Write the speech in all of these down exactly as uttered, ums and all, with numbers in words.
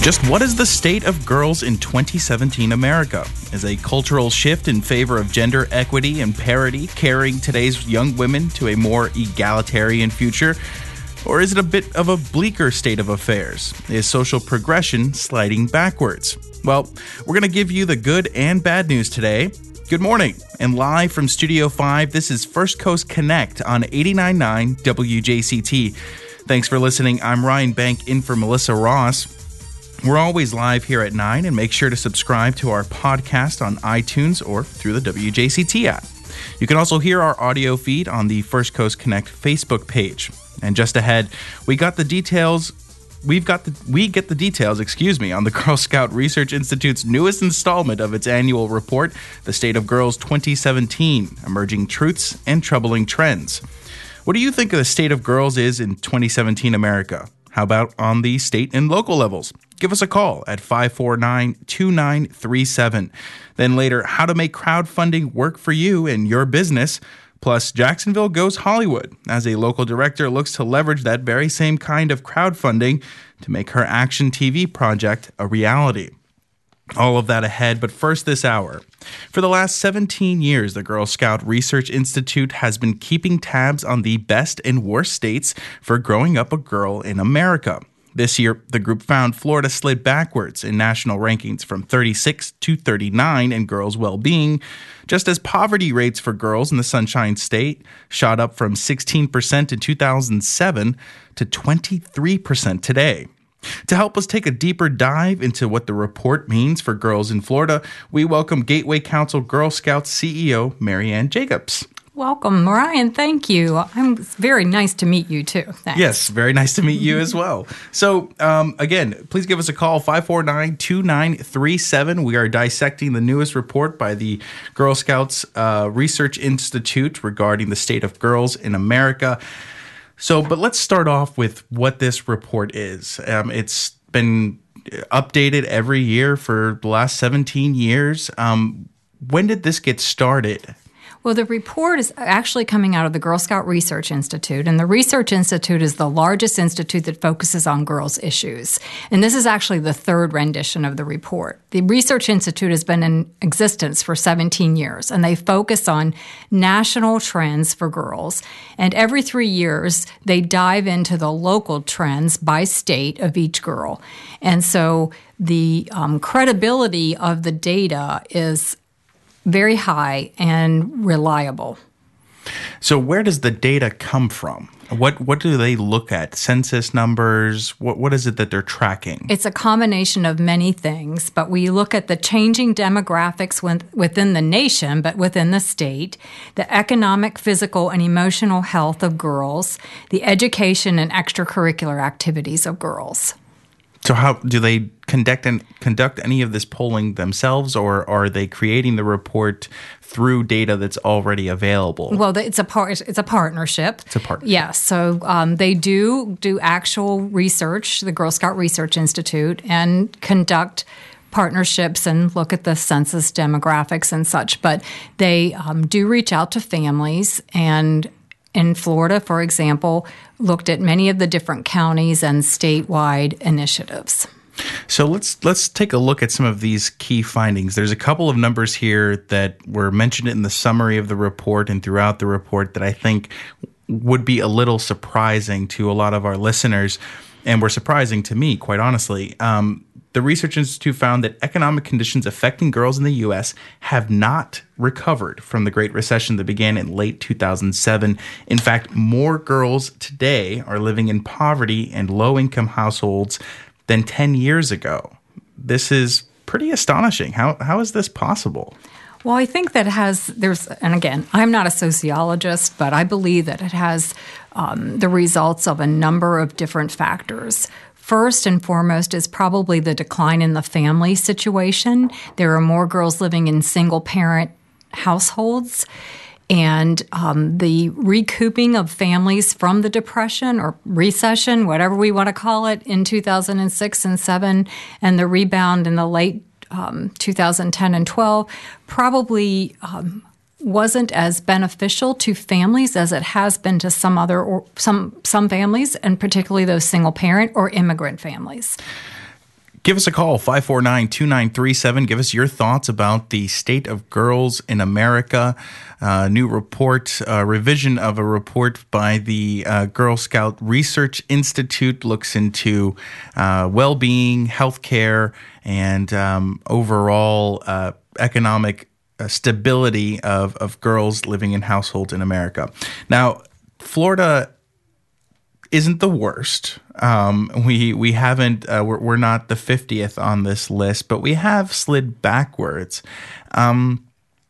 Just what is the state of girls in twenty seventeen America? Is a cultural shift in favor of gender equity and parity carrying today's young women to a more egalitarian future? Or is it a bit of a bleaker state of affairs? Is social progression sliding backwards? Well, we're going to give you the good and bad news today. Good morning, and live from Studio five, this is First Coast Connect on eighty-nine point nine W J C T. Thanks for listening. I'm Ryan Bank in for Melissa Ross. We're always live here at nine, and make sure to subscribe to our podcast on iTunes or through the W J C T app. You can also hear our audio feed on the First Coast Connect Facebook page. And just ahead, we got the details. We've got the we get the details, excuse me, on the Girl Scout Research Institute's newest installment of its annual report, The State of Girls twenty seventeen: Emerging Truths and Troubling Trends. What do you think the state of girls is in twenty seventeen America? How about on the state and local levels? Give us a call at five four nine, two nine three seven. Then later, how to make crowdfunding work for you and your business. Plus, Jacksonville Goes Hollywood, as a local director looks to leverage that very same kind of crowdfunding to make her action T V project a reality. All of that ahead, but first this hour. For the last seventeen years, the Girl Scout Research Institute has been keeping tabs on the best and worst states for growing up a girl in America. This year, the group found Florida slid backwards in national rankings from thirty-six to thirty-nine in girls' well-being, just as poverty rates for girls in the Sunshine State shot up from sixteen percent in two thousand seven to twenty-three percent today. To help us take a deeper dive into what the report means for girls in Florida, we welcome Gateway Council Girl Scouts C E O Marianne Jacobs. Welcome, Ryan. Thank you. I'm it's very nice to meet you, too. Thanks. Yes, very nice to meet you as well. So, um, again, please give us a call, five four nine, two nine three seven. We are dissecting the newest report by the Girl Scouts uh, Research Institute regarding the state of girls in America. So, but let's start off with what this report is. Um, it's been updated every year for the last seventeen years. Um, when did this get started? Well, the report is actually coming out of the Girl Scout Research Institute, and the Research Institute is the largest institute that focuses on girls' issues. And this is actually the third rendition of the report. The Research Institute has been in existence for seventeen years, and they focus on national trends for girls. And every three years, they dive into the local trends by state of each girl. And so the um, credibility of the data is very high and reliable. So where does the data come from? What what do they look at? Census numbers? What What is it that they're tracking? It's a combination of many things, but we look at the changing demographics within the nation, but within the state, the economic, physical, and emotional health of girls, the education and extracurricular activities of girls. So how do they conduct and conduct any of this polling themselves, or are they creating the report through data that's already available? Well, it's a part. It's a partnership. It's a partnership. Yes. So um, they do do actual research, the Girl Scout Research Institute, and conduct partnerships and look at the census demographics and such. But they um, do reach out to families, and in Florida, for example, looked at many of the different counties and statewide initiatives. So let's let's take a look at some of these key findings. There's a couple of numbers here that were mentioned in the summary of the report and throughout the report that I think would be a little surprising to a lot of our listeners, and were surprising to me, quite honestly. Um, The Research Institute found that economic conditions affecting girls in the U S have not recovered from the Great Recession that began in late two thousand seven. In fact, more girls today are living in poverty and low-income households than ten years ago. This is pretty astonishing. How How is this possible? Well, I think that has, there's, and again, I'm not a sociologist, but I believe that it has um, the results of a number of different factors. First and foremost is probably the decline in the family situation. There are more girls living in single-parent households, and um, the recouping of families from the Depression or recession, whatever we want to call it, in two thousand six and seven, and the rebound in the late um, two thousand ten and twelve probably um, wasn't as beneficial to families as it has been to some other or some some families, and particularly those single parent or immigrant families. Give us a call, five four nine, two nine three seven. Give us your thoughts about the state of girls in America. Uh, new report, uh, revision of a report by the uh, Girl Scout Research Institute looks into uh, well-being, healthcare, and um, overall uh, economic uh, stability of, of girls living in households in America. Now, Florida isn't the worst. Um, we we haven't uh, we're, we're not the fiftieth on this list, but we have slid backwards. Um,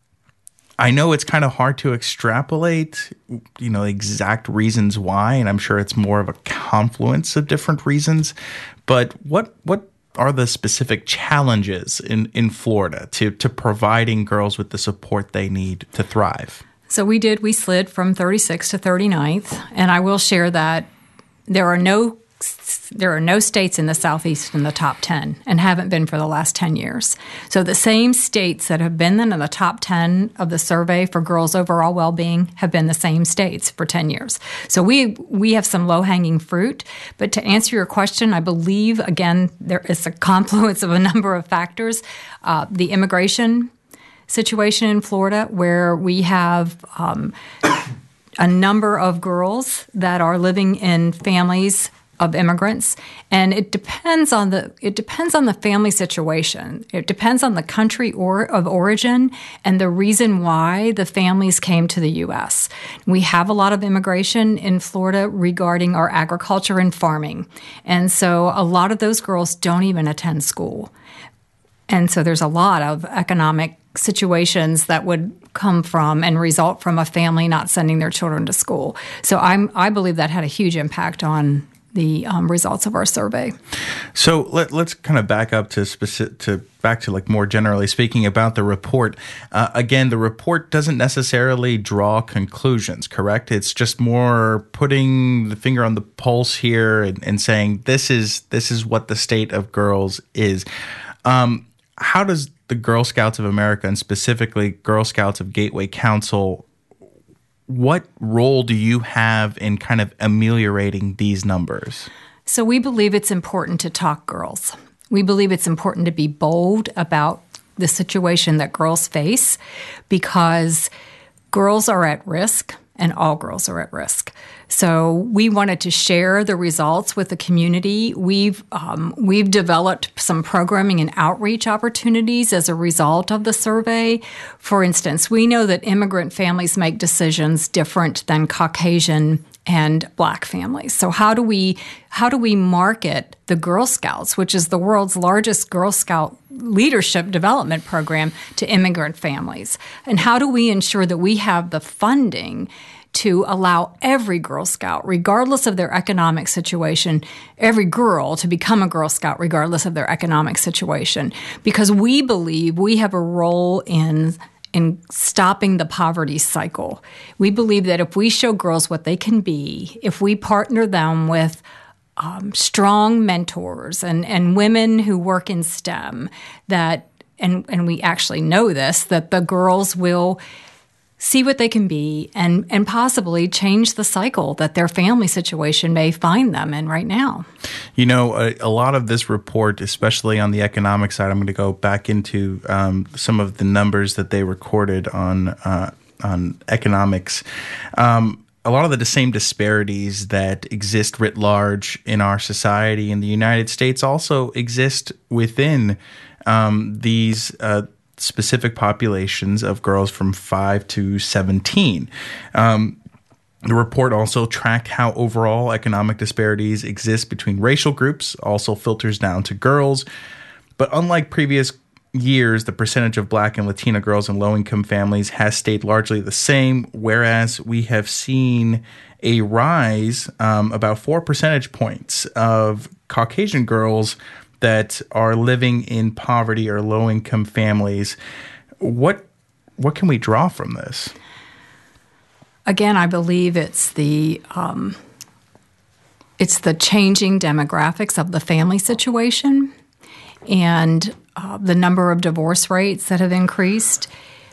I know it's kind of hard to extrapolate, you know, exact reasons why, and I'm sure it's more of a confluence of different reasons. But what what are the specific challenges in, in Florida to to providing girls with the support they need to thrive? So we did. We slid from thirty-sixth to thirty-ninth, and I will share that there are no there are no states in the Southeast in the top ten and haven't been for the last ten years. So the same states that have been in the top ten of the survey for girls' overall well-being have been the same states for ten years. So we we have some low-hanging fruit. But to answer your question, I believe, again, there is a confluence of a number of factors. Uh, the immigration situation in Florida, where we have um, a number of girls that are living in families of immigrants, and it depends on the it depends on the family situation. It depends on the country or of origin and the reason why the families came to the U S. We have a lot of immigration in Florida regarding our agriculture and farming, and so a lot of those girls don't even attend school. And so there's a lot of economic situations that would come from and result from a family not sending their children to school. So I'm, I believe that had a huge impact on the um, results of our survey. So let, let's kind of back up to specific, to back to like more generally speaking about the report. Uh, again, the report doesn't necessarily draw conclusions, correct? It's just more putting the finger on the pulse here and, and saying this is this is what the state of girls is. Um, how does the Girl Scouts of America, and specifically Girl Scouts of Gateway Council, what role do you have in kind of ameliorating these numbers? So we believe it's important to talk girls. We believe it's important to be bold about the situation that girls face because girls are at risk and all girls are at risk. So we wanted to share the results with the community. We've um, we've developed some programming and outreach opportunities as a result of the survey. For instance, we know that immigrant families make decisions different than Caucasian and Black families. So how do we how do we market the Girl Scouts, which is the world's largest Girl Scout leadership development program, to immigrant families? And how do we ensure that we have the funding to allow every Girl Scout, regardless of their economic situation, every girl to become a Girl Scout regardless of their economic situation? Because we believe we have a role in in stopping the poverty cycle. We believe that if we show girls what they can be, if we partner them with um, strong mentors and, and women who work in STEM, that and, and we actually know this, that the girls will see what they can be and, and possibly change the cycle that their family situation may find them in right now. You know, a, a lot of this report, especially on the economic side, I'm going to go back into um, some of the numbers that they recorded on uh, on economics. Um, a lot of the same disparities that exist writ large in our society in the United States also exist within um, these uh specific populations of girls from five to seventeen. Um, the report also tracked how overall economic disparities exist between racial groups, also filters down to girls. But unlike previous years, the percentage of Black and Latina girls in low-income families has stayed largely the same, whereas we have seen a rise, um, about four percentage points, of Caucasian girls that are living in poverty or low-income families. What what can we draw from this? Again, I believe it's the um, it's the changing demographics of the family situation and uh, the number of divorce rates that have increased,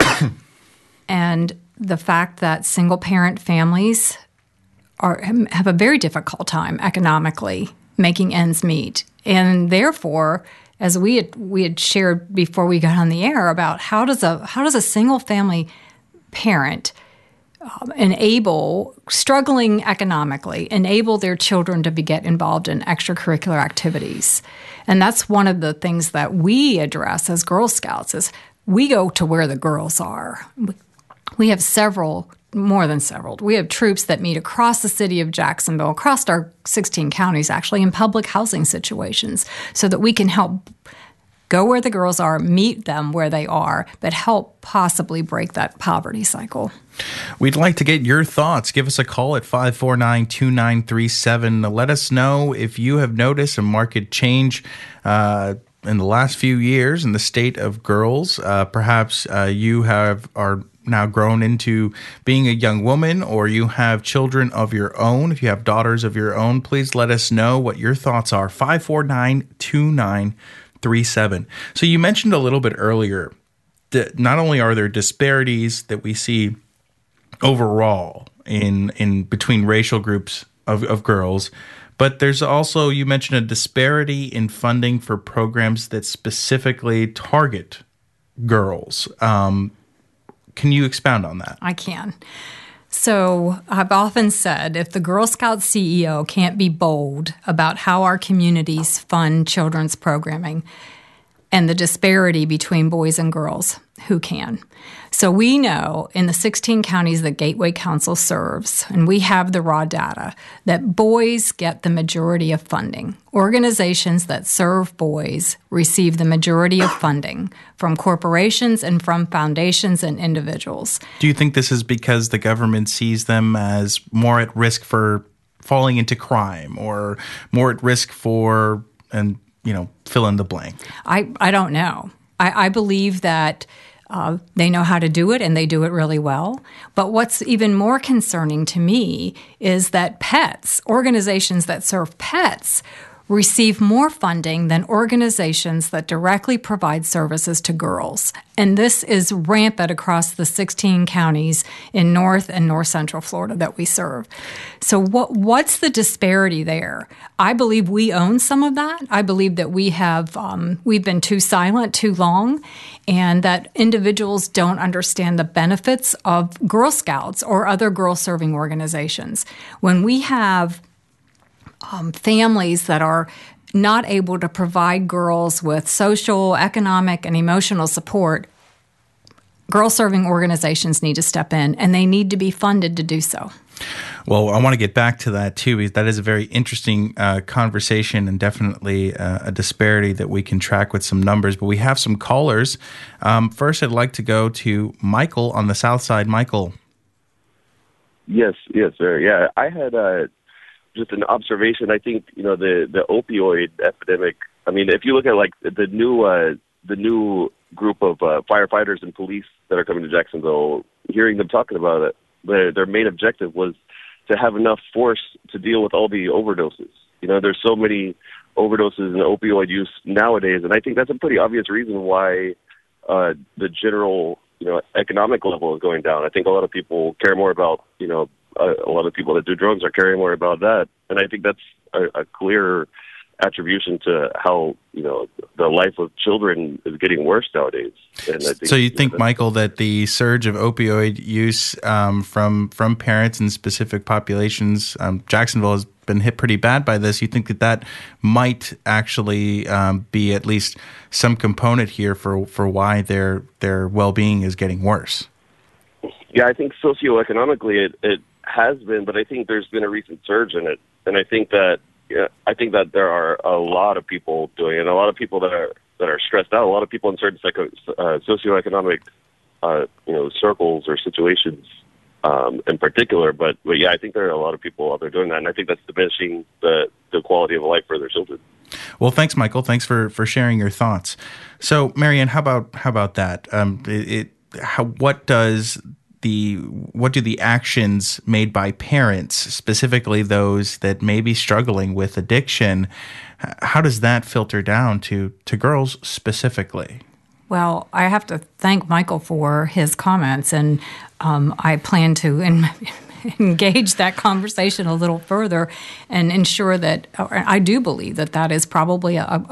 and the fact that single-parent families are have a very difficult time economically making ends meet. And therefore, as we had we had shared before we got on the air about how does a how does a single family parent um, enable struggling economically enable their children to be, get involved in extracurricular activities. And that's one of the things that we address as Girl Scouts is we go to where the girls are. We have several, more than several. We have troops that meet across the city of Jacksonville, across our sixteen counties actually, in public housing situations so that we can help go where the girls are, meet them where they are, but help possibly break that poverty cycle. We'd like to get your thoughts. Give us a call at five four nine, two nine three seven. Let us know if you have noticed a market change uh, in the last few years in the state of girls. Uh, perhaps uh, you have are now grown into being a young woman, or you have children of your own. If you have daughters of your own, please let us know what your thoughts are. five four nine, two nine three seven. So you mentioned a little bit earlier that not only are there disparities that we see overall in in between racial groups of, of girls, but there's also, you mentioned a disparity in funding for programs that specifically target girls. Um, can you expound on that? I can. So I've often said if the Girl Scout C E O can't be bold about how our communities fund children's programming and the disparity between boys and girls, who can? So we know in the sixteen counties that Gateway Council serves, and we have the raw data, that boys get the majority of funding. Organizations that serve boys receive the majority of funding from corporations and from foundations and individuals. Do you think this is because the government sees them as more at risk for falling into crime or more at risk for, and you know, fill in the blank? I, I don't know. I, I believe that Uh, they know how to do it, and they do it really well. But what's even more concerning to me is that pets, organizations that serve pets, receive more funding than organizations that directly provide services to girls. And this is rampant across the sixteen counties in North and North Central Florida that we serve. So what what's the disparity there? I believe we own some of that. I believe that we have um, we've been too silent too long, and that individuals don't understand the benefits of Girl Scouts or other girl-serving organizations. When we have Um, families that are not able to provide girls with social, economic, and emotional support, girl-serving organizations need to step in, and they need to be funded to do so. Well, I want to get back to that, too, because that is a very interesting uh, conversation and definitely uh, a disparity that we can track with some numbers. But we have some callers. Um, first, I'd like to go to Michael on the south side. Michael. Yes, yes, sir. Yeah, I had uh, just an observation. I think, you know, the, the opioid epidemic, I mean, if you look at, like, the new uh, the new group of uh, firefighters and police that are coming to Jacksonville, hearing them talking about it, their, their main objective was to have enough force to deal with all the overdoses. You know, there's so many overdoses and opioid use nowadays, and I think that's a pretty obvious reason why uh, the general, you know, economic level is going down. I think a lot of people care more about, you know, a, a lot of people that do drugs are caring more about that, and I think that's a, a clear attribution to how, you know, the life of children is getting worse nowadays. And I think, so you think, know, Michael, that the surge of opioid use um, from from parents in specific populations, um, Jacksonville has been hit pretty bad by this. You think that that might actually um, be at least some component here for, for why their their well-being is getting worse? Yeah, I think socioeconomically it, it has been, but I think there's been a recent surge in it. And I think that Yeah, I think that there are a lot of people doing it, and a lot of people that are that are stressed out. A lot of people in certain psycho, uh, socioeconomic, uh, you know, circles or situations, um, in particular. But, but yeah, I think there are a lot of people out there doing that, and I think that's diminishing the the quality of life for their children. Well, thanks, Michael. Thanks for, for sharing your thoughts. So, Marianne, how about how about that? Um, it, it how what does The what do the actions made by parents, specifically those that may be struggling with addiction, how does that filter down to, to girls specifically? Well, I have to thank Michael for his comments, and um, I plan to in, engage that conversation a little further and ensure that I do believe that that is probably a, a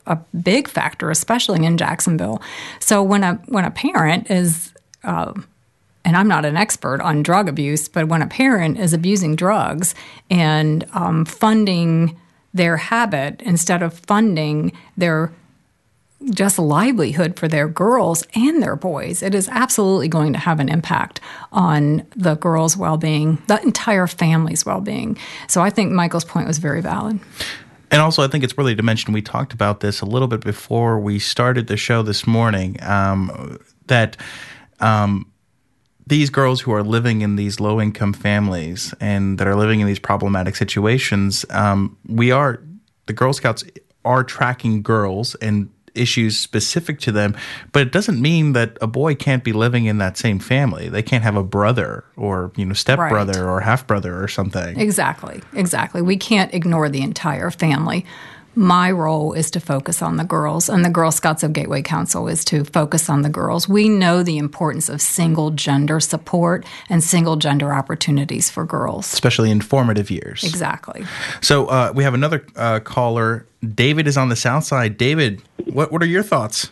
a big factor, especially in Jacksonville. So when a when a parent is uh, and I'm not an expert on drug abuse, but when a parent is abusing drugs and um, funding their habit instead of funding their just livelihood for their girls and their boys, it is absolutely going to have an impact on the girls' well-being, the entire family's well-being. So I think Michael's point was very valid. And also, I think it's worthy to mention, we talked about this a little bit before we started the show this morning, um, that um, these girls who are living in these low-income families and that are living in these problematic situations, um, we are, the Girl Scouts are tracking girls and issues specific to them, but it doesn't mean that a boy can't be living in that same family. They can't have a brother or, you know, stepbrother right. or half-brother or something. Exactly, exactly. We can't ignore the entire family. My role is to focus on the girls, and the Girl Scouts of Gateway Council is to focus on the girls. We know the importance of single-gender support and single-gender opportunities for girls. Especially in formative years. Exactly. So uh, we have another uh, caller. David is on the South Side. David, what what are your thoughts?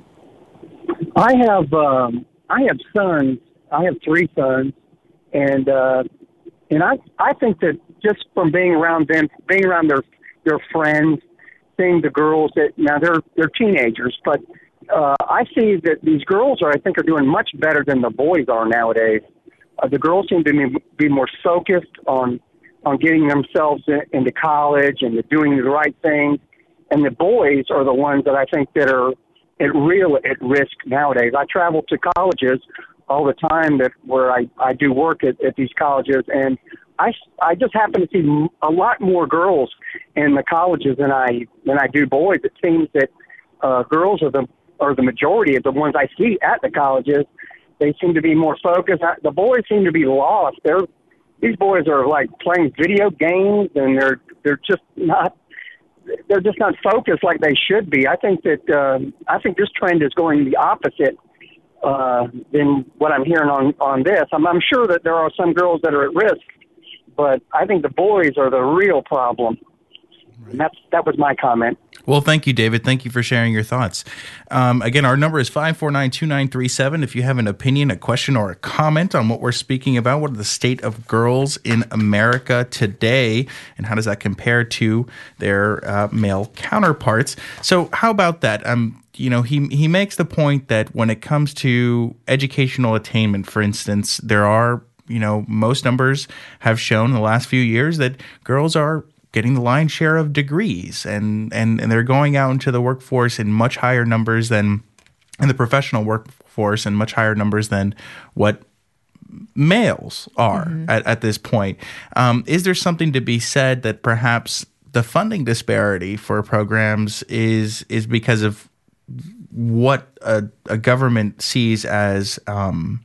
I have um, I have sons. I have three sons, and uh, and I I think that just from being around them, being around their their friends, seeing the girls that now they're they're teenagers, but uh, I see that these girls are I think are doing much better than the boys are nowadays. Uh, the girls seem to be, be more focused on on getting themselves in, into college and doing the right things, and the boys are the ones that I think that are at real at risk nowadays. I travel to colleges all the time that where I, I do work at, at these colleges, and I, I just happen to see a lot more girls in the colleges than I than I do boys. It seems that uh, girls are the are the majority of the ones I see at the colleges. They seem to be more focused. The boys seem to be lost. They're these boys are like playing video games, and they're they're just not they're just not focused like they should be. I think that um, I think this trend is going the opposite uh, than what I'm hearing on on this. I'm, I'm sure that there are some girls that are at risk, but I think the boys are the real problem. And that's, that was my comment. Well, thank you, David. Thank you for sharing your thoughts. Um, again, our number is five four nine, two nine three seven. If you have an opinion, a question, or a comment on what we're speaking about, what are the state of girls in America today, and how does that compare to their uh, male counterparts? So how about that? Um, you know, he he makes the point that when it comes to educational attainment, for instance, there are, you know, most numbers have shown in the last few years that girls are getting the lion's share of degrees, and, and, and they're going out into the workforce in much higher numbers than in the professional workforce, and much higher numbers than what males are mm-hmm. at, at this point. Um, is there something to be said that perhaps the funding disparity for programs is is because of what a, a government sees as um,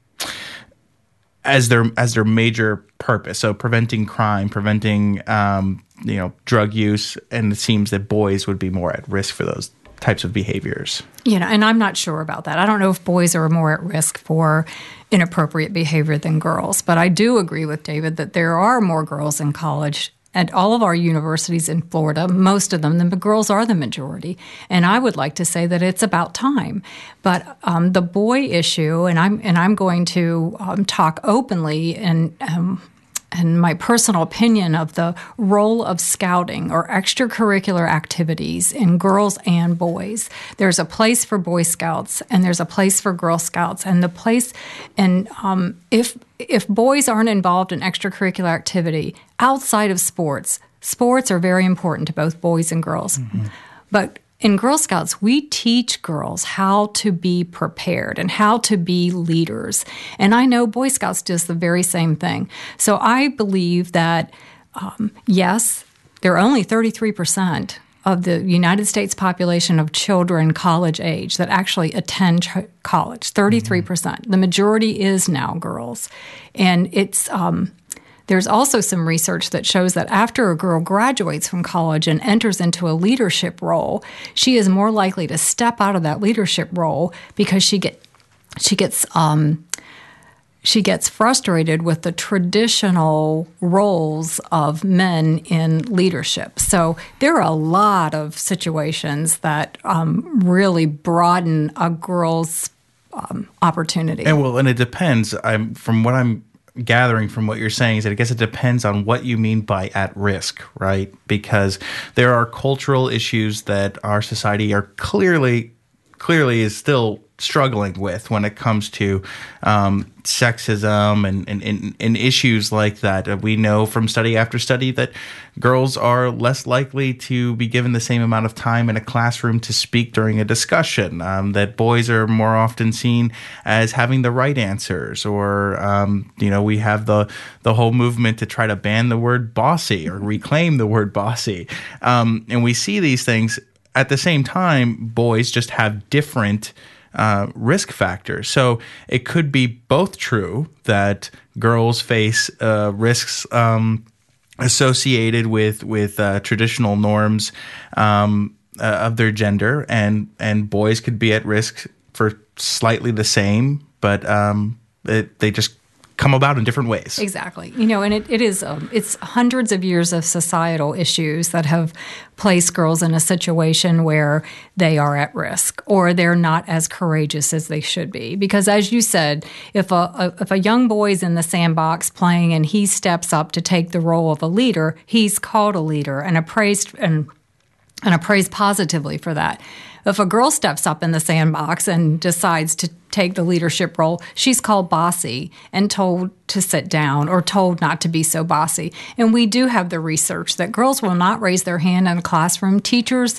as their as their major purpose? So preventing crime, preventing um, you know drug use, and it seems that boys would be more at risk for those types of behaviors. You know, and I'm not sure about that. I don't know if boys are more at risk for inappropriate behavior than girls, but I do agree with David that there are more girls in college. At all of our universities in Florida, most of them, the girls are the majority. And I would like to say that it's about time. But um, the boy issue, and I'm and I'm going to um, talk openly and um, and my personal opinion of the role of scouting or extracurricular activities in girls and boys. There's a place for Boy Scouts and there's a place for Girl Scouts, and the place, and um, if if boys aren't involved in extracurricular activity outside of sports, sports are very important to both boys and girls. Mm-hmm. But in Girl Scouts, we teach girls how to be prepared and how to be leaders. And I know Boy Scouts does the very same thing. So I believe that, um, yes, there are only thirty-three percent of the United States population of children college age that actually attend ch- college, thirty-three percent. Mm-hmm. The majority is now girls. And it's... Um, There's also some research that shows that after a girl graduates from college and enters into a leadership role, she is more likely to step out of that leadership role because she get she gets um, she gets frustrated with the traditional roles of men in leadership. So there are a lot of situations that um, really broaden a girl's um, opportunity. And well, and it depends. I'm from what I'm gathering from what you're saying is that I guess it depends on what you mean by at risk, right? Because there are cultural issues that our society are clearly clearly is still struggling with when it comes to um, sexism and, and, and, and issues like that. We know from study after study that girls are less likely to be given the same amount of time in a classroom to speak during a discussion, um, that boys are more often seen as having the right answers, or, um, you know, we have the, the whole movement to try to ban the word bossy or reclaim the word bossy. Um, and we see these things. At the same time, boys just have different uh, risk factors. So it could be both true that girls face uh, risks um, associated with with uh, traditional norms um, uh, of their gender, and and boys could be at risk for slightly the same, but um, it, they just come about in different ways. Exactly. You know, and it, it is, um, it's hundreds of years of societal issues that have placed girls in a situation where they are at risk or they're not as courageous as they should be. Because as you said, if a, a if a young boy's in the sandbox playing and he steps up to take the role of a leader, he's called a leader and appraised and and appraised positively for that. If a girl steps up in the sandbox and decides to take the leadership role, she's called bossy and told to sit down or told not to be so bossy. And we do have the research that girls will not raise their hand in a classroom. Teachers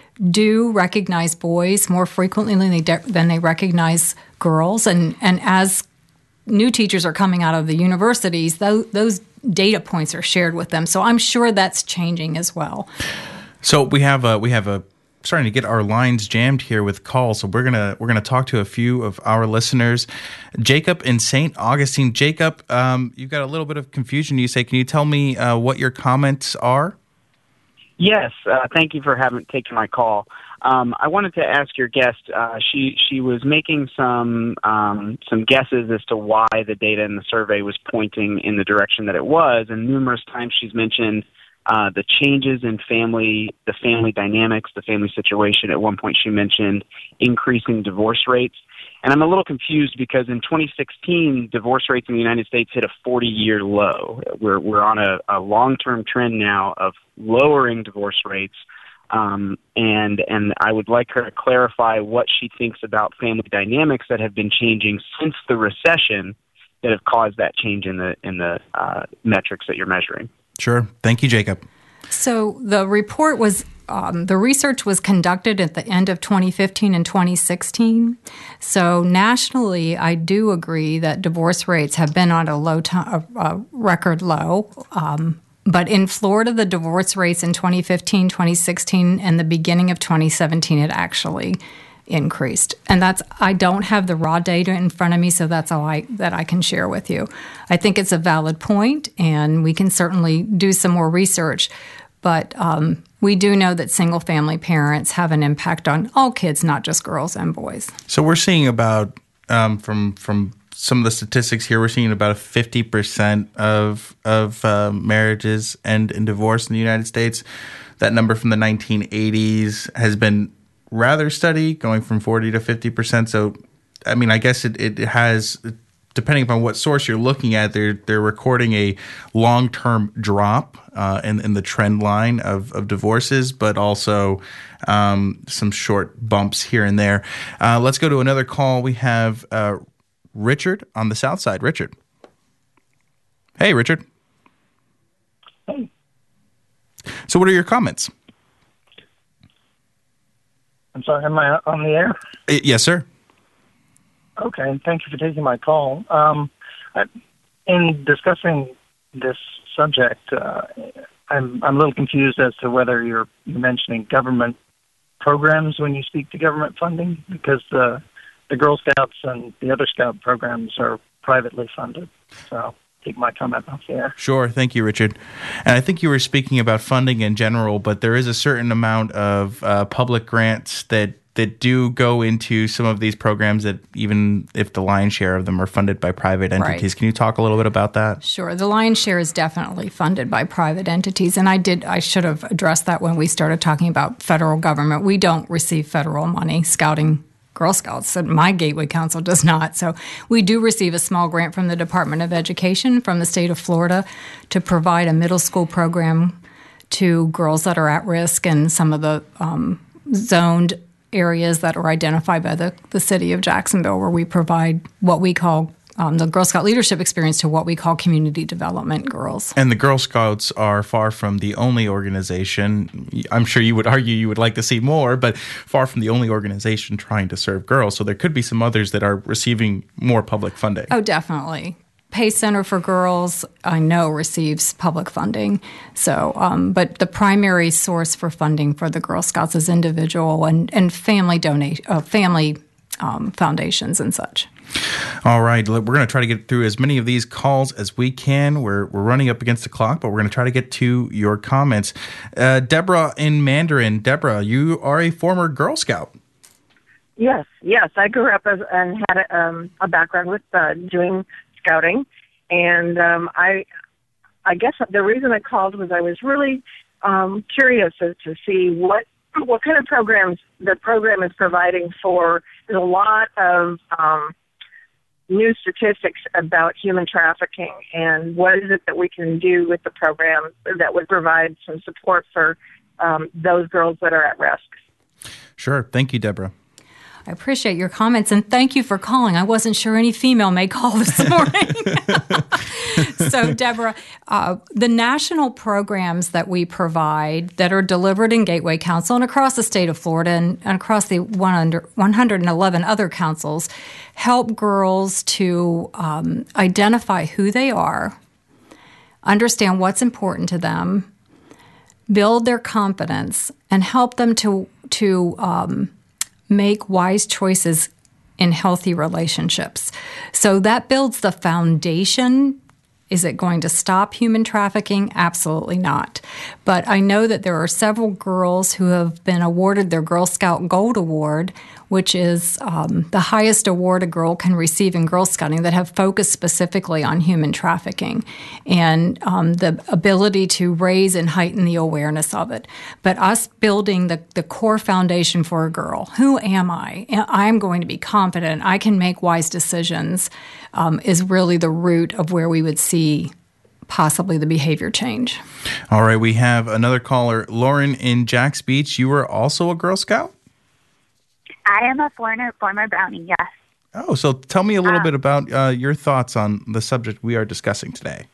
do recognize boys more frequently than they, de- than they recognize girls. And, and as new teachers are coming out of the universities, those, those data points are shared with them. So I'm sure that's changing as well. So we have a, we have a starting to get our lines jammed here with calls. So we're gonna we're gonna talk to a few of our listeners. Jacob in Saint Augustine. Jacob, um, you've got a little bit of confusion. You say, can you tell me uh, what your comments are? Yes, uh, thank you for having taken my call. Um, I wanted to ask your guest. Uh, she she was making some um, some guesses as to why the data in the survey was pointing in the direction that it was, and numerous times she's mentioned Uh, the changes in family, the family dynamics, the family situation. At one point she mentioned increasing divorce rates. And I'm a little confused because in twenty sixteen, divorce rates in the United States hit a forty-year low. We're, we're on a, a long-term trend now of lowering divorce rates. Um, and, and I would like her to clarify what she thinks about family dynamics that have been changing since the recession that have caused that change in the, in the uh, metrics that you're measuring. Sure. Thank you, Jacob. So the report was, um, the research was conducted at the end of twenty fifteen and twenty sixteen. So nationally, I do agree that divorce rates have been on a low, t- a, a record low. Um, but in Florida, the divorce rates in twenty fifteen, twenty sixteen, and the beginning of twenty seventeen had actually increased. And that's, I don't have the raw data in front of me, so that's all I that I can share with you. I think it's a valid point, and we can certainly do some more research. But um, we do know that single-family parents have an impact on all kids, not just girls and boys. So we're seeing about, um, from from some of the statistics here, we're seeing about a fifty percent of, of uh, marriages end in divorce in the United States. That number from the nineteen eighties has been rather steady, going from forty to fifty percent. So, I mean, I guess it, it has, depending upon what source you're looking at, they're they're recording a long-term drop uh, in, in the trend line of, of divorces, but also um, some short bumps here and there. Uh, let's go to another call. We have uh, Richard on the south side. Richard. Hey, Richard. Hey. So what are your comments? I'm sorry, am I on the air? Yes, sir. Okay, thank you for taking my call. Um, I, in discussing this subject, uh, I'm, I'm a little confused as to whether you're mentioning government programs when you speak to government funding, because the, the Girl Scouts and the other Scout programs are privately funded. So take my comment off the air. Sure. Thank you, Richard. And I think you were speaking about funding in general, but there is a certain amount of uh, public grants that that do go into some of these programs that even if the lion's share of them are funded by private entities. Right. Can you talk a little bit about that? Sure. The lion's share is definitely funded by private entities. And I did, I should have addressed that when we started talking about federal government. We don't receive federal money, Scouting Girl Scouts. My Gateway Council does not. So we do receive a small grant from the Department of Education from the state of Florida to provide a middle school program to girls that are at risk in some of the um, zoned areas that are identified by the, the city of Jacksonville, where we provide what we call um, the Girl Scout leadership experience to what we call community development girls. And the Girl Scouts are far from the only organization. I'm sure you would argue you would like to see more, but far from the only organization trying to serve girls. So there could be some others that are receiving more public funding. Oh, definitely. Pace Center for Girls, I know, receives public funding. So, um, but the primary source for funding for the Girl Scouts is individual and, and family donation, uh, family um, foundations and such. All right, we're going to try to get through as many of these calls as we can. We're we're running up against the clock, but we're going to try to get to your comments. Uh, Deborah in Mandarin. Deborah, you are a former Girl Scout. Yes, yes. I grew up as, and had a, um, a background with uh, doing Scouting, and um, I, I guess the reason I called was I was really um, curious as to see what what kind of programs the program is providing for. There's a lot of um, new statistics about human trafficking, and what is it that we can do with the program that would provide some support for um, those girls that are at risk. Sure. Thank you, Deborah. I appreciate your comments, and thank you for calling. I wasn't sure any female may call this morning. So, Deborah, uh, the national programs that we provide that are delivered in Gateway Council and across the state of Florida and, and across the one hundred eleven other councils help girls to um, identify who they are, understand what's important to them, build their confidence, and help them to to um, make wise choices in healthy relationships. So that builds the foundation. Is it going to stop human trafficking? Absolutely not. But I know that there are several girls who have been awarded their Girl Scout Gold Award, which is um, the highest award a girl can receive in Girl Scouting, that have focused specifically on human trafficking and um, the ability to raise and heighten the awareness of it. But us building the, the core foundation for a girl, who am I? I'm going to be confident. I can make wise decisions, um, is really the root of where we would see possibly the behavior change. All right, we have another caller. Lauren in Jacks Beach, you were also a Girl Scout? I am a former former Brownie, yes. Oh, so tell me a little um, bit about uh, your thoughts on the subject we are discussing today.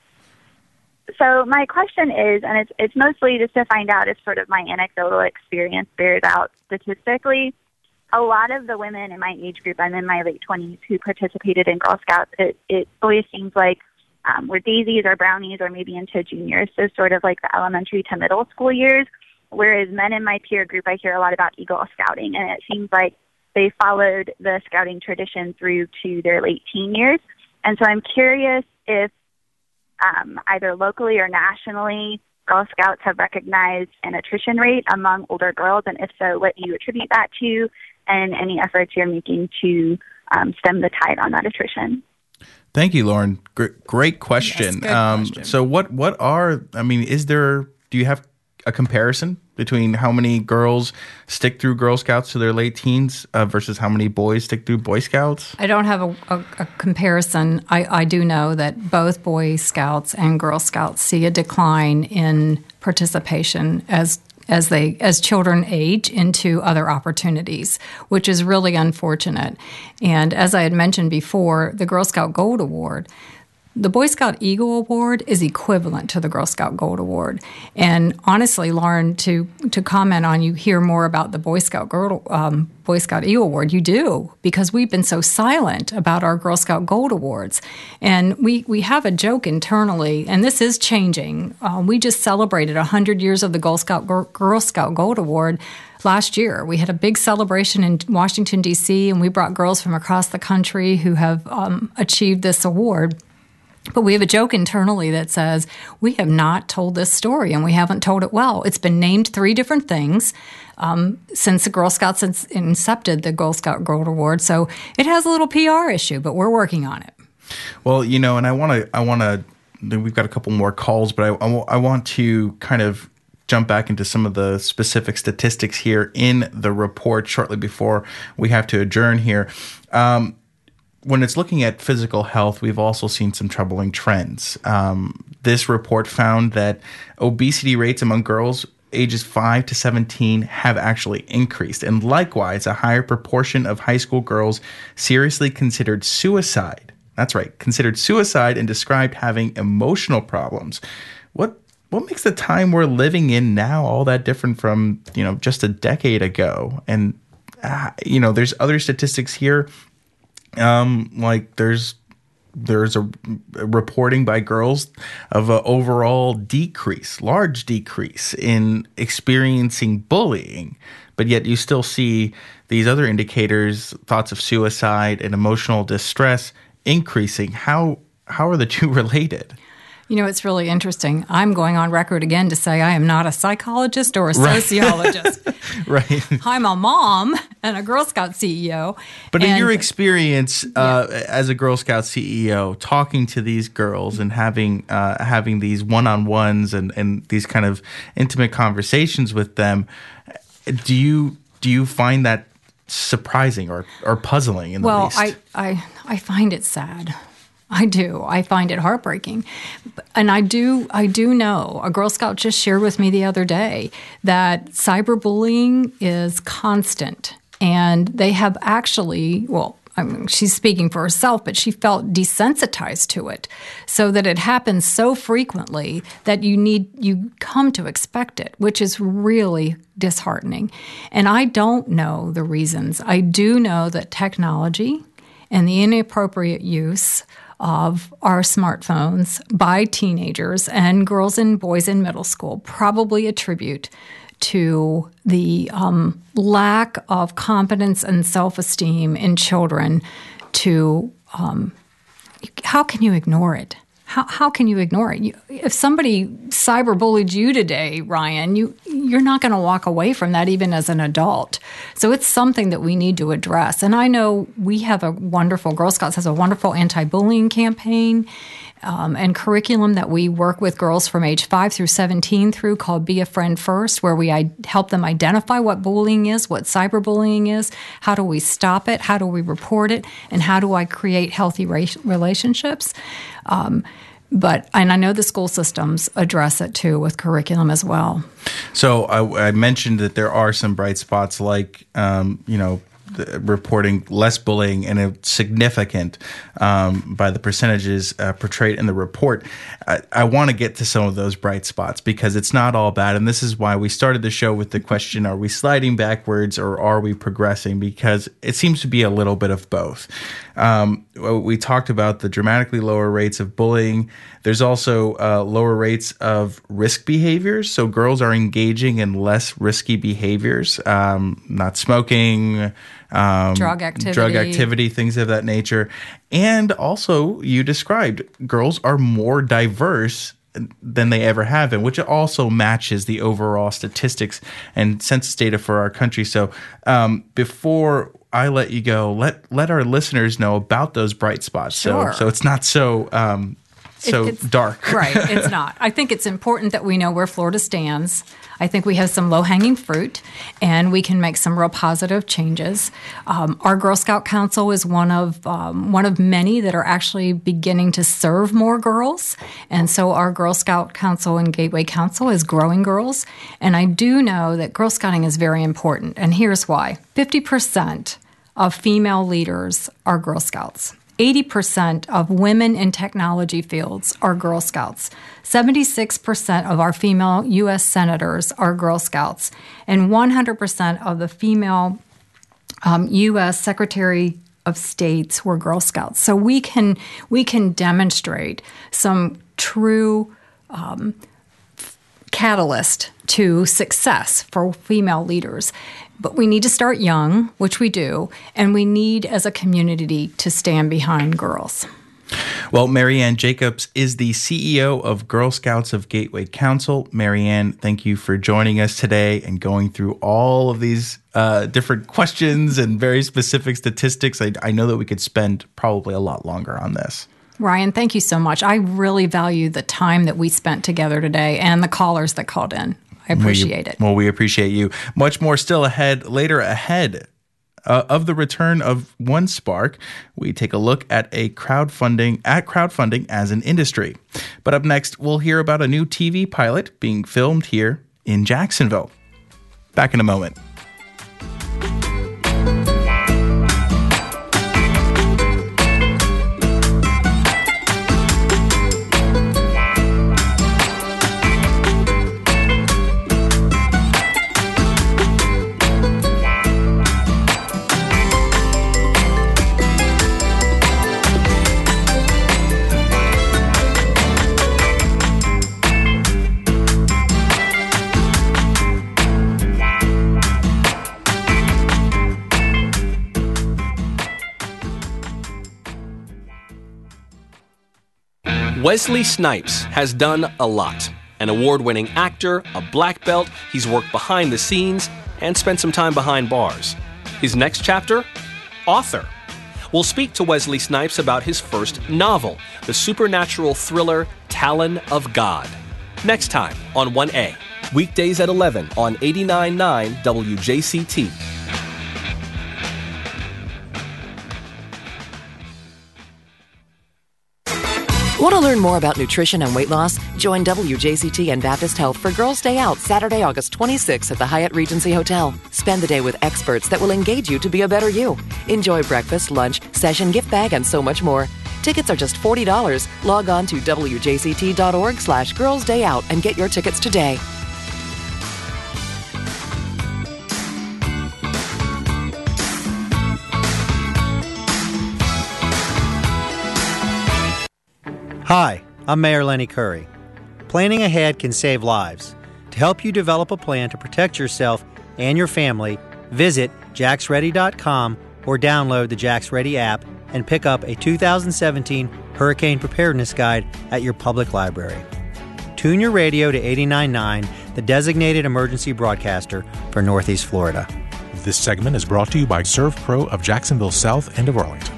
So my question is, and it's it's mostly just to find out if sort of my anecdotal experience bears out statistically. A lot of the women in my age group, I'm in my late twenties, who participated in Girl Scouts, it, it always seems like um, we're daisies or brownies or maybe into juniors, so sort of like the elementary to middle school years. Whereas men in my peer group, I hear a lot about Eagle Scouting, and it seems like they followed the Scouting tradition through to their late teen years. And so I'm curious if um, either locally or nationally, Girl Scouts have recognized an attrition rate among older girls, and if so, what do you attribute that to, and any efforts you're making to um, stem the tide on that attrition? Thank you, Lauren. Great, great question. Yes, good um, question. So what, what are, I mean, is there, do you have a comparison between how many girls stick through Girl Scouts to their late teens uh, versus how many boys stick through Boy Scouts? I don't have a, a, a comparison. I, I do know that both Boy Scouts and Girl Scouts see a decline in participation as as they as children age into other opportunities, which is really unfortunate. And as I had mentioned before, the Girl Scout Gold Award, the Boy Scout Eagle Award is equivalent to the Girl Scout Gold Award. And honestly, Lauren, to to comment on, you hear more about the Boy Scout Gold, um, Boy Scout Eagle Award. You do, because we've been so silent about our Girl Scout Gold Awards. And we, we have a joke internally, and this is changing. Uh, we just celebrated one hundred years of the Girl Scout, Girl Scout Gold Award last year. We had a big celebration in Washington, D C, and we brought girls from across the country who have um, achieved this award. But we have a joke internally that says, we have not told this story and we haven't told it well. It's been named three different things um, since the Girl Scouts incepted the Girl Scout Gold Award. So it has a little P R issue, but we're working on it. Well, you know, and I want to, I want to, we've got a couple more calls, but I, I, I want to kind of jump back into some of the specific statistics here in the report shortly before we have to adjourn here. Um, When it's looking at physical health, we've also seen some troubling trends. Um, this report found that obesity rates among girls ages five to seventeen have actually increased. And likewise, a higher proportion of high school girls seriously considered suicide. That's right, considered suicide and described having emotional problems. What what makes the time we're living in now all that different from, you know, just a decade ago? And, uh, you know, there's other statistics here. Um, like there's there's a, a reporting by girls of an overall decrease, large decrease in experiencing bullying, but yet you still see these other indicators, thoughts of suicide and emotional distress increasing. How how are the two related? You know, it's really interesting. I'm going on record again to say I am not a psychologist or a sociologist. Right. I'm a mom and a Girl Scout C E O. But and, in your experience uh, yeah. as a Girl Scout C E O, talking to these girls and having uh, having these one-on-ones and, and these kind of intimate conversations with them, do you do you find that surprising or, or puzzling in the well, least? Well, I, I, I find it sad. I do. I find it heartbreaking. And I do I do know, a Girl Scout just shared with me the other day that cyberbullying is constant. And they have actually, well, I mean, she's speaking for herself, but she felt desensitized to it so that it happens so frequently that you need, you come to expect it, which is really disheartening. And I don't know the reasons. I do know that technology and the inappropriate use of our smartphones by teenagers and girls and boys in middle school probably attribute to the um, lack of confidence and self-esteem in children to um, how can you ignore it? How how can you ignore it? You, if somebody cyberbullied you today, Ryan, you you're not going to walk away from that even as an adult. So it's something that we need to address. And I know we have a wonderful, Girl Scouts has a wonderful anti-bullying campaign um, and curriculum that we work with girls from age five through seventeen through called Be a Friend First, where we I- help them identify what bullying is, what cyberbullying is, how do we stop it, how do we report it, and how do I create healthy ra- relationships. Um, but, and I know the school systems address it too with curriculum as well. So I, I mentioned that there are some bright spots like, um, you know, the, reporting less bullying, and it's significant um, by the percentages uh, portrayed in the report. I, I want to get to some of those bright spots because it's not all bad. And this is why we started the show with the question, are we sliding backwards or are we progressing? Because it seems to be a little bit of both. Um, we talked about the dramatically lower rates of bullying. There's also uh, lower rates of risk behaviors. So girls are engaging in less risky behaviors, um, not smoking, um, drug activity, drug activity, things of that nature. And also, you described girls are more diverse than they ever have been, which also matches the overall statistics and census data for our country. So um, before I let you go, let let our listeners know about those bright spots. Sure. So so it's not so um, so it's, dark. Right, it's not. I think it's important that we know where Florida stands. I think we have some low-hanging fruit, and we can make some real positive changes. Um, our Girl Scout Council is one of um, one of many that are actually beginning to serve more girls, and so our Girl Scout Council and Gateway Council is growing girls. And I do know that Girl Scouting is very important, and here's why. fifty percent of female leaders are Girl Scouts. eighty percent of women in technology fields are Girl Scouts. seventy-six percent of our female U S senators are Girl Scouts. And one hundred percent of the female um, U S Secretary of States were Girl Scouts. So we can we can demonstrate some true um, catalyst to success for female leaders. But we need to start young, which we do, and we need as a community to stand behind girls. Well, Marianne Jacobs is the C E O of Girl Scouts of Gateway Council. Marianne, thank you for joining us today and going through all of these uh, different questions and very specific statistics. I, I know that we could spend probably a lot longer on this. Ryan, thank you so much. I really value the time that we spent together today and the callers that called in. I appreciate we, it. Well, we appreciate you. Much more still ahead, later ahead. Uh, of the return of OneSpark, we take a look at a crowdfunding at crowdfunding as an industry. But up next, we'll hear about a new T V pilot being filmed here in Jacksonville. Back in a moment. Wesley Snipes has done a lot. An award-winning actor, a black belt, he's worked behind the scenes and spent some time behind bars. His next chapter? Author. We'll speak to Wesley Snipes about his first novel, the supernatural thriller Talon of God. Next time on one A. Weekdays at eleven on eighty-nine point nine W J C T. Want to learn more about nutrition and weight loss? Join W J C T and Baptist Health for Girls' Day Out Saturday, August twenty-sixth at the Hyatt Regency Hotel. Spend the day with experts that will engage you to be a better you. Enjoy breakfast, lunch, session, gift bag, and so much more. Tickets are just forty dollars. Log on to W J C T dot org slash Girls' Day Out and get your tickets today. Hi, I'm Mayor Lenny Curry. Planning ahead can save lives. To help you develop a plan to protect yourself and your family, visit jax ready dot com or download the Jax Ready app and pick up a two thousand seventeen Hurricane Preparedness Guide at your public library. Tune your radio to eighty-nine point nine, the designated emergency broadcaster for Northeast Florida. This segment is brought to you by ServPro of Jacksonville South and of Arlington.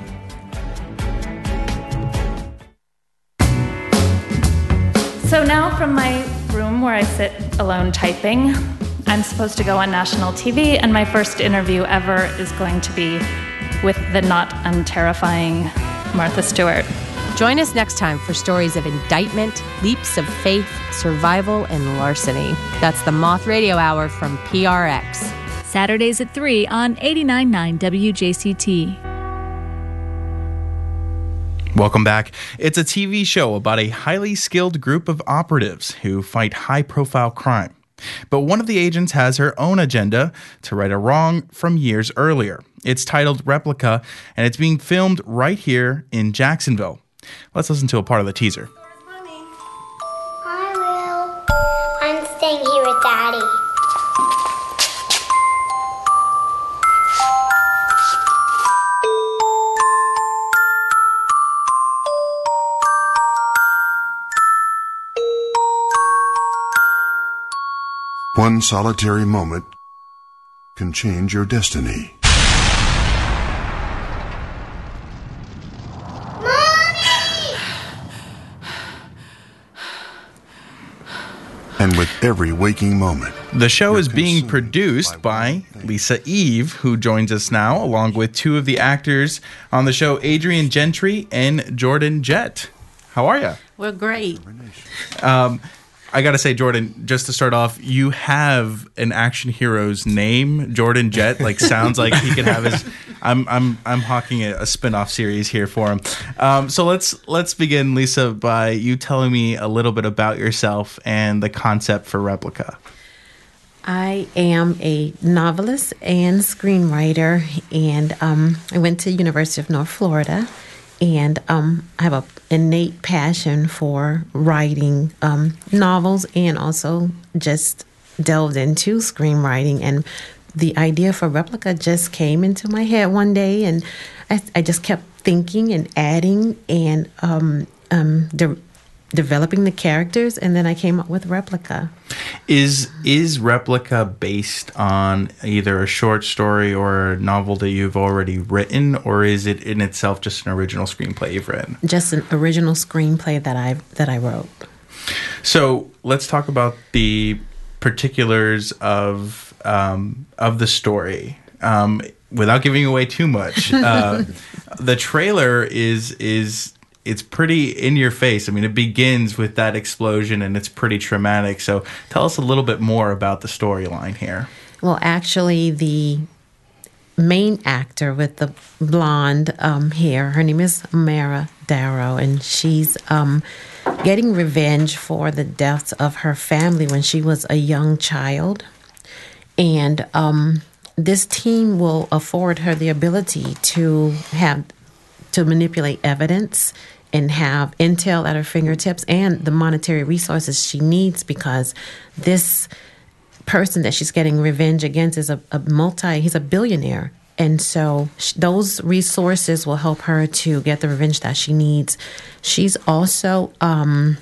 So now from my room where I sit alone typing, I'm supposed to go on national T V, and my first interview ever is going to be with the not unterrifying Martha Stewart. Join us next time for stories of indictment, leaps of faith, survival, and larceny. That's the Moth Radio Hour from P R X. Saturdays at three on eighty-nine point nine W J C T. Welcome back. It's a T V show about a highly skilled group of operatives who fight high-profile crime. But one of the agents has her own agenda to right a wrong from years earlier. It's titled Replica, and it's being filmed right here in Jacksonville. Let's listen to a part of the teaser. I will. I'm staying here with Daddy. One solitary moment can change your destiny. Mommy! And with every waking moment. The show is being produced by Lisa Eve, who joins us now, along with two of the actors on the show, Adrian Gentry and Jordan Jett. How are you? We're great. Um, I got to say, Jordan, just to start off, you have an action hero's name, Jordan Jett. Like, sounds like he could have his. I'm I'm I'm hawking a, a spin-off series here for him. Um, so let's let's begin, Lisa, by you telling me a little bit about yourself and the concept for Replica. I am a novelist and screenwriter, and um, I went to University of North Florida. And um, I have an innate passion for writing um, novels, and also just delved into screenwriting. And the idea for Replica just came into my head one day, and I, I just kept thinking and adding and um, um, de- developing the characters, and then I came up with Replica. Is is Replica based on either a short story or a novel that you've already written, or is it in itself just an original screenplay you've written? Just an original screenplay that I that I wrote. So let's talk about the particulars of um, of the story. Um, without giving away too much, uh, the trailer is is it's pretty in your face. I mean, it begins with that explosion, and it's pretty traumatic. So tell us a little bit more about the storyline here. Well, actually, the main actor with the blonde um, hair, her name is Mara Darrow, and she's um, getting revenge for the deaths of her family when she was a young child. And um, this team will afford her the ability to have to manipulate evidence and have intel at her fingertips and the monetary resources she needs, because this person that she's getting revenge against is a, a multi, he's a billionaire. And so sh- those resources will help her to get the revenge that she needs. She's also um,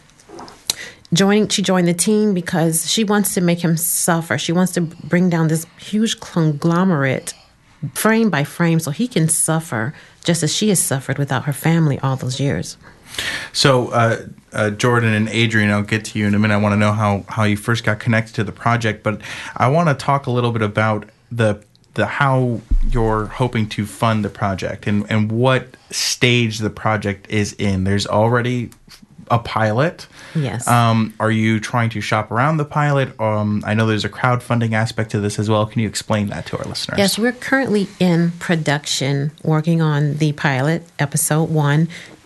joining, she joined the team because she wants to make him suffer. She wants to bring down this huge conglomerate frame by frame so he can suffer just as she has suffered without her family all those years. So, uh, uh, Jordan and Adrian, I'll get to you in a minute. I want to know how, how you first got connected to the project, but I want to talk a little bit about the the how you're hoping to fund the project and, and what stage the project is in. There's already a pilot. Yes. Um, are you trying to shop around the pilot? Um, I know there's a crowdfunding aspect to this as well. Can you explain that to our listeners? Yes, we're currently in production working on the pilot, episode one,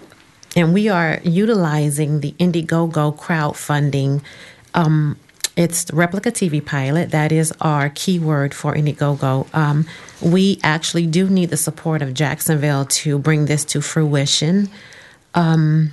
and we are utilizing the Indiegogo crowdfunding. Um, it's the Replica T V pilot. That is our keyword for Indiegogo. Um, we actually do need the support of Jacksonville to bring this to fruition. Um,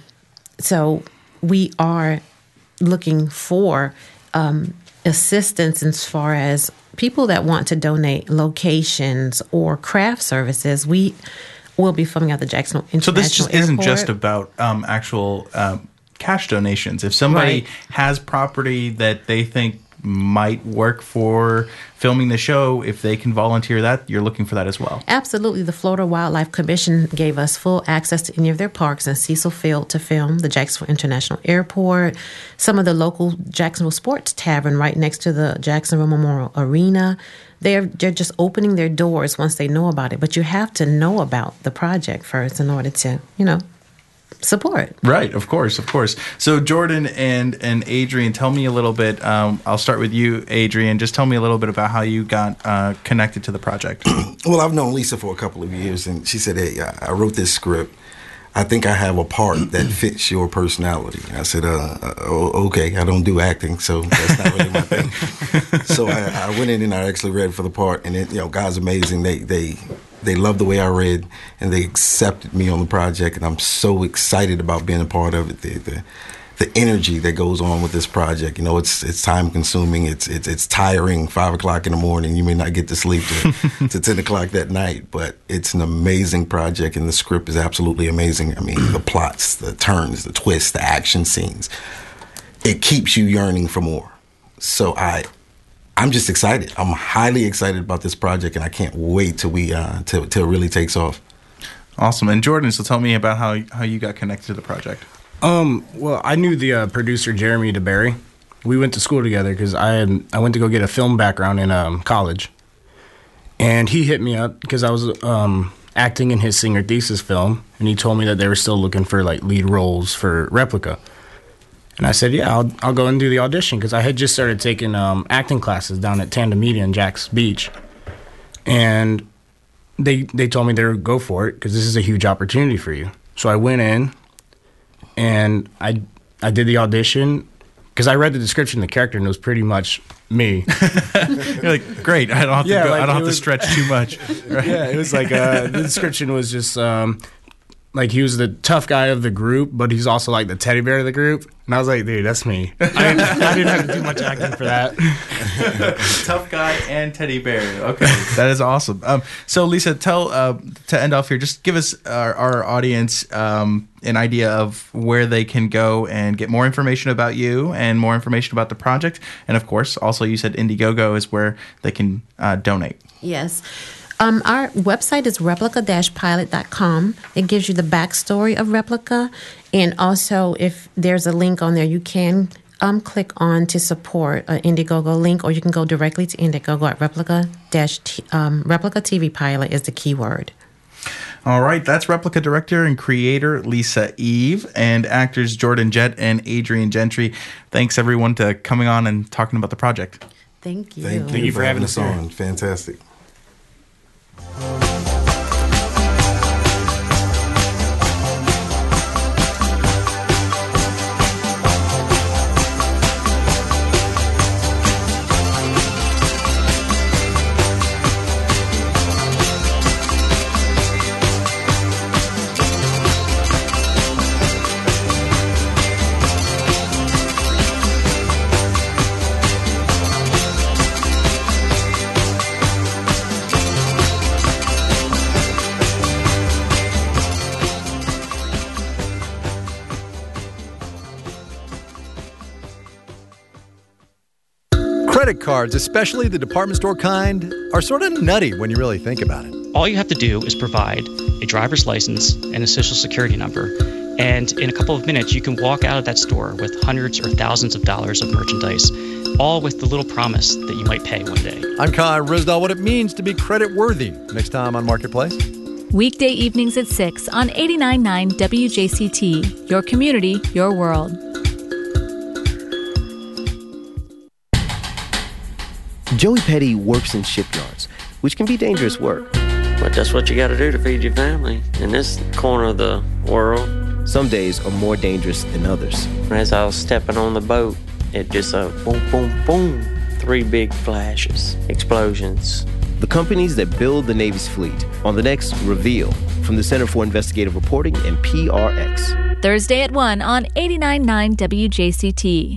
so we are looking for um, assistance as far as people that want to donate locations or craft services. We will be filming out the Jacksonville International So this just isn't Airport. just about um, actual um, cash donations. If somebody Right. has property that they think might work for filming the show, if they can volunteer that, you're looking for that as well. Absolutely. The Florida Wildlife Commission gave us full access to any of their parks in Cecil Field to film, the Jacksonville International Airport, some of the local Jacksonville Sports Tavern right next to the Jacksonville Memorial Arena. They're, they're just opening their doors once they know about it. But you have to know about the project first in order to, you know, support. Right, of course, of course. So Jordan and, and Adrian, tell me a little bit. Um, I'll start with you, Adrian. Just tell me a little bit about how you got uh, connected to the project. Well, I've known Lisa for a couple of years, and she said, hey, I I wrote this script. I think I have a part that fits your personality. I said, uh, uh, okay, I don't do acting, so that's not really my thing. So I, I went in and I actually read for the part, and it, you know, God's amazing. They they they loved the way I read, and they accepted me on the project, and I'm so excited about being a part of it. The the, the energy that goes on with this project, you know, it's it's time consuming. It's it's it's tiring. Five o'clock in the morning, you may not get to sleep to, to ten o'clock that night, but it's an amazing project, and the script is absolutely amazing. I mean, the plots, the turns, the twists, the action scenes. It keeps you yearning for more. So I. I'm just excited. I'm highly excited about this project, and I can't wait till we uh, till till it really takes off. Awesome. And Jordan, so tell me about how how you got connected to the project. Um. Well, I knew the uh, producer Jeremy DeBerry. We went to school together because I had, I went to go get a film background in um, college, and he hit me up because I was um, acting in his senior thesis film, and he told me that they were still looking for like lead roles for Replica. And I said, yeah, I'll I'll go and do the audition, because I had just started taking um, acting classes down at Tandem Media in Jax Beach. And they they told me they would go for it, because this is a huge opportunity for you. So I went in, and I I did the audition, because I read the description of the character, and it was pretty much me. You're like, great, I don't have, yeah, to, go, like I don't have was, to stretch too much. Right? Yeah, it was like, uh, the description was just... Um, like he was the tough guy of the group, but he's also like the teddy bear of the group. And I was like, dude, that's me. I didn't, I didn't have to do much acting for that. Tough guy and teddy bear. Okay, that is awesome. Um, so Lisa, tell uh, to end off here, just give us our, our audience um, an idea of where they can go and get more information about you and more information about the project. And of course, also you said Indiegogo is where they can uh, donate. Yes. Um, our website is replica dash pilot dot com. It gives you the backstory of Replica. And also, if there's a link on there, you can um, click on to support an Indiegogo link, or you can go directly to Indiegogo at replica dash um, Replica T V Pilot is the keyword. All right, that's Replica director and creator Lisa Eve and actors Jordan Jett and Adrian Gentry. Thanks, everyone, to coming on and talking about the project. Thank you. Thank you, Thank you for, for having us on. Fantastic. Credit cards, especially the department store kind, are sort of nutty when you really think about it. All you have to do is provide a driver's license and a social security number, and in a couple of minutes you can walk out of that store with hundreds or thousands of dollars of merchandise, all with the little promise that you might pay one day. I'm Kai Risdall. What it means to be credit worthy. Next time on Marketplace. Weekday evenings at six on eighty-nine point nine W J C T. Your community, your world. Joey Petty works in shipyards, which can be dangerous work. But that's what you got to do to feed your family in this corner of the world. Some days are more dangerous than others. As I was stepping on the boat, it just a boom, boom, boom. Three big flashes, explosions. The companies that build the Navy's fleet on the next Reveal from the Center for Investigative Reporting and P R X. Thursday at one on eighty-nine point nine W J C T.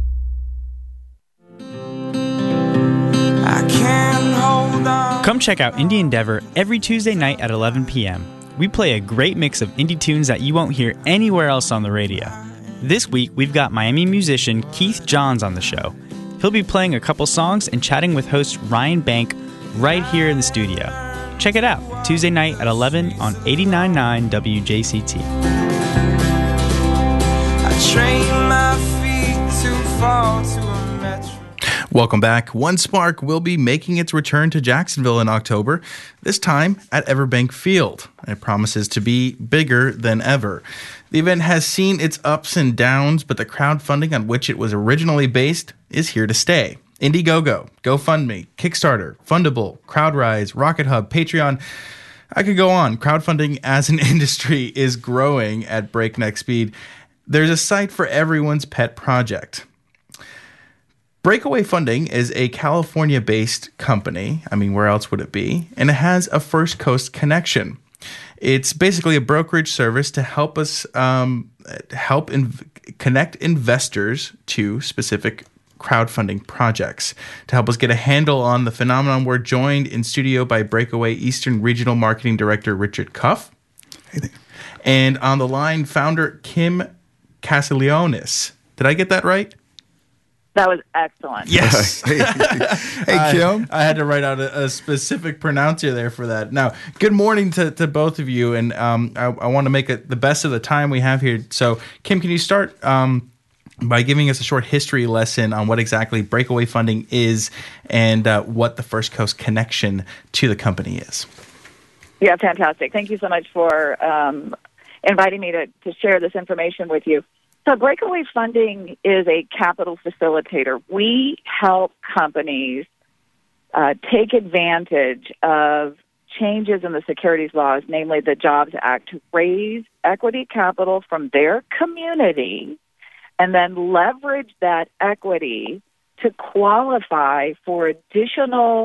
Come check out Indie Endeavor every Tuesday night at eleven p.m. We play a great mix of indie tunes that you won't hear anywhere else on the radio. This week, we've got Miami musician Keith Johns on the show. He'll be playing a couple songs and chatting with host Ryan Bank right here in the studio. Check it out, Tuesday night at eleven on eighty-nine point nine W J C T. I train my feet to fall to a metro. Welcome back. One Spark will be making its return to Jacksonville in October, this time at Everbank Field. It promises to be bigger than ever. The event has seen its ups and downs, but the crowdfunding on which it was originally based is here to stay. Indiegogo, GoFundMe, Kickstarter, Fundable, CrowdRise, Rocket Hub, Patreon. I could go on. Crowdfunding as an industry is growing at breakneck speed. There's a site for everyone's pet project. Breakaway Funding is a California-based company. I mean, where else would it be? And it has a First Coast connection. It's basically a brokerage service to help us um, help inv- connect investors to specific crowdfunding projects. To help us get a handle on the phenomenon, we're joined in studio by Breakaway Eastern Regional Marketing Director Richard Cuff. And on the line, founder Kim Castiglionis. Did I get that right? That was excellent. Yes. Hey, hey Kim. I, I had to write out a, a specific pronouncer there for that. Now, good morning to, to both of you, and um, I, I want to make it the best of the time we have here. So, Kim, can you start um, by giving us a short history lesson on what exactly Breakaway Funding is and uh, what the First Coast connection to the company is? Yeah, fantastic. Thank you so much for um, inviting me to, to share this information with you. So Breakaway Funding is a capital facilitator. We help companies uh, take advantage of changes in the securities laws, namely the Jobs Act, to raise equity capital from their community and then leverage that equity to qualify for additional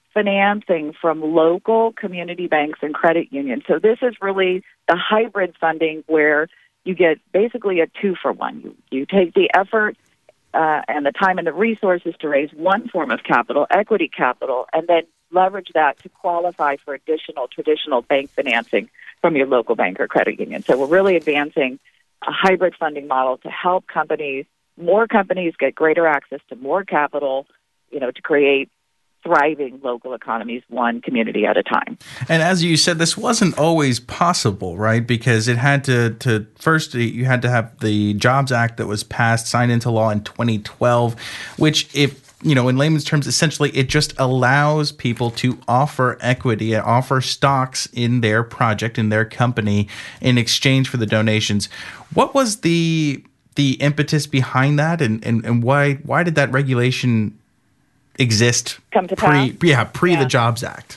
financing from local community banks and credit unions. So this is really the hybrid funding where you get basically a two for one. You, you take the effort uh, and the time and the resources to raise one form of capital, equity capital, and then leverage that to qualify for additional traditional bank financing from your local bank or credit union. So we're really advancing a hybrid funding model to help companies, more companies get greater access to more capital, you know, to create thriving local economies, one community at a time. And as you said, this wasn't always possible, right? Because it had to, to first, you had to have the Jobs Act that was passed, signed into law in twenty twelve, which, if you know, in layman's terms, essentially it just allows people to offer equity, offer stocks in their project, in their company, in exchange for the donations. What was the the impetus behind that, and, and, and why why did that regulation exist Come to pre pass? yeah pre Yeah. the Jobs Act?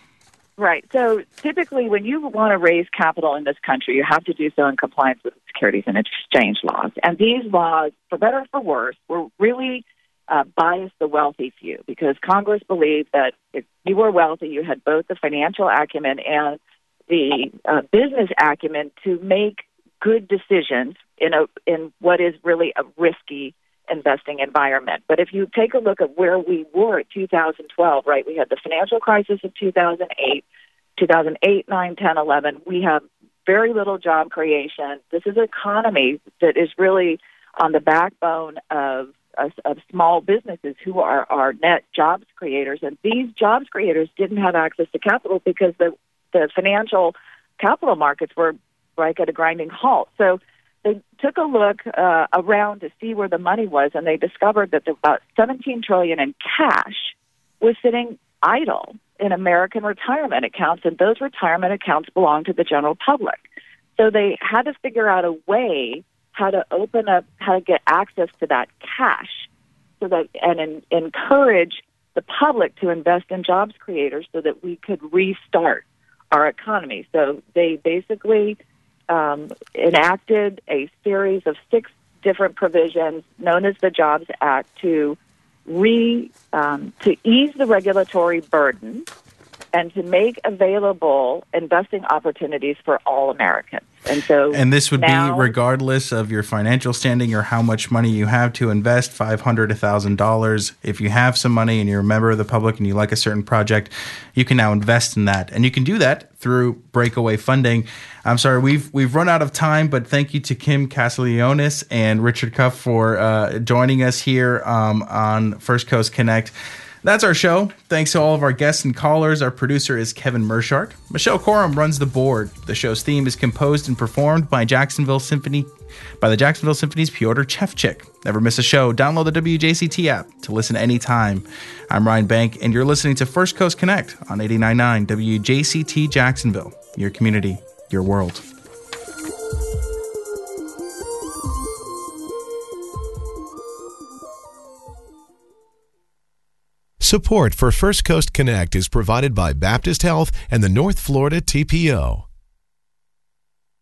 Right. So typically when you want to raise capital in this country, you have to do so in compliance with securities and exchange laws. And these laws, for better or for worse, were really uh, biased the wealthy few, because Congress believed that if you were wealthy, you had both the financial acumen and the uh, business acumen to make good decisions in a in what is really a risky investing environment. But if you take a look at where we were at two thousand twelve, right, we had the financial crisis of two thousand eight, two thousand eight, nine, ten, eleven. We have very little job creation. This is an economy that is really on the backbone of, of, of small businesses who are, are net jobs creators. And these jobs creators didn't have access to capital because the, the financial capital markets were like at a grinding halt. So they took a look uh, around to see where the money was, and they discovered that about seventeen trillion dollars in cash was sitting idle in American retirement accounts, and those retirement accounts belong to the general public. So they had to figure out a way how to open up, how to get access to that cash, so that and in, encourage the public to invest in jobs creators, so that we could restart our economy. So they basically Um, enacted a series of six different provisions known as the Jobs Act to re um, to ease the regulatory burden and to make available investing opportunities for all Americans. And so, And this would now, be regardless of your financial standing or how much money you have to invest, five hundred dollars, one thousand dollars. If you have some money and you're a member of the public and you like a certain project, you can now invest in that. And you can do that through breakaway funding. I'm sorry, we've we've run out of time, but thank you to Kim Castellanos and Richard Cuff for uh, joining us here um, on First Coast Connect. That's our show. Thanks to all of our guests and callers. Our producer is Kevin Mershart. Michelle Corum runs the board. The show's theme is composed and performed by Jacksonville Symphony, by the Jacksonville Symphony's Pyotr Chevchik. Never miss a show. Download the W J C T app to listen anytime. I'm Ryan Bank, and you're listening to First Coast Connect on eighty-nine point nine W J C T Jacksonville. Your community, your world. Support for First Coast Connect is provided by Baptist Health and the North Florida T P O.